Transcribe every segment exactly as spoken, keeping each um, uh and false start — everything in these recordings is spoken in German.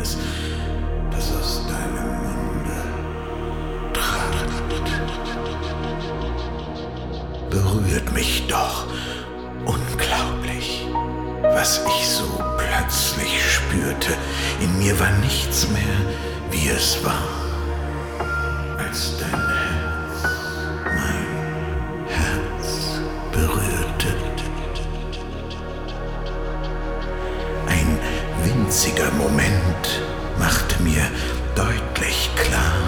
Herz, das aus deinem Munde trat, berührt mich doch unglaublich, was ich so plötzlich spürte. In mir war nichts mehr, wie es war, als dein Herz mein Herz berührte. Ein winziger Moment machte mir deutlich klar,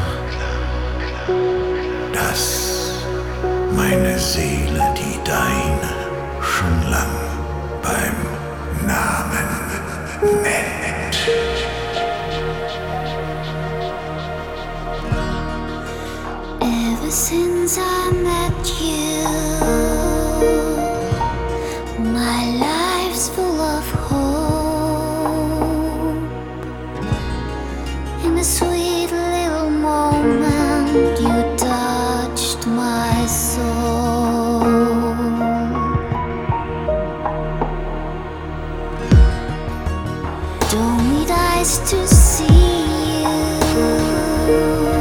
dass meine Seele die deine schon lang beim Namen nennt. Ever since I met you, my life's full of hope. In a sweet little moment, you touched my soul. Don't need eyes to see you.